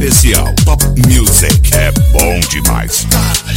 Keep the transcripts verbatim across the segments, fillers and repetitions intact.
especial Top Music. É bom demais.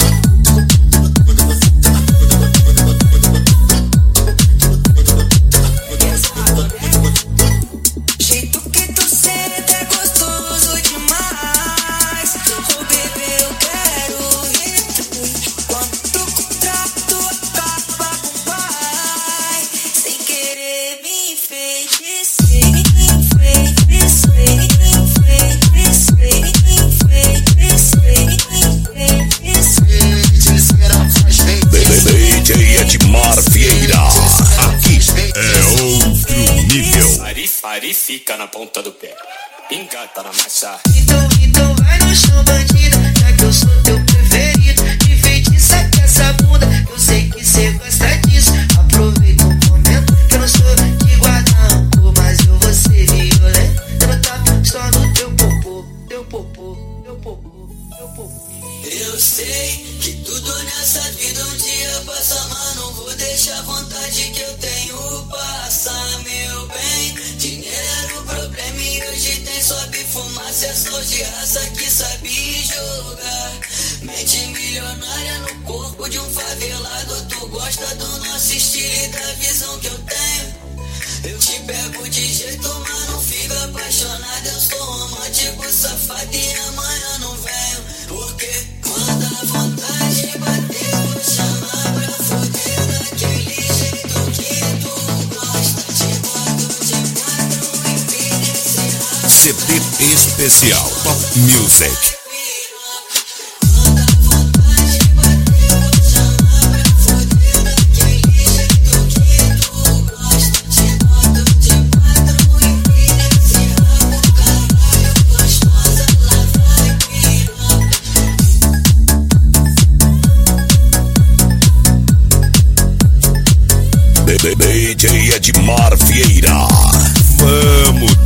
Ari fica na ponta do pé, engata na massa. Então, então vai no chão, bandida, já que eu sou teu preferido. Me feitiça com essa bunda, eu sei que cê gosta disso. Aproveita o momento, que eu não sou de guardar rancor, mas eu vou ser violento. Eu não tapo só no teu popô, teu popô, teu popô, teu popô. Eu sei que tudo nessa vida um dia passa, mas não vou deixar a vontade que eu tenho passar, meu bem. Dinheiro era o problema e hoje tem sobe fumaça, é só de raça que sabe jogar. Mente milionária no corpo de um favelado, tu gosta do nosso estilo e da visão que eu tenho. Eu te pego de jeito, mas não fico apaixonado. Eu sou romântico, safado e amanhã não venho. Porque quando a vontade bater, vou chamar pra foder daquele jeito que tu gosta. Te boto de quatro e vira esse rabo. C D especial Top Music. D J Edmar Vieira. Vamos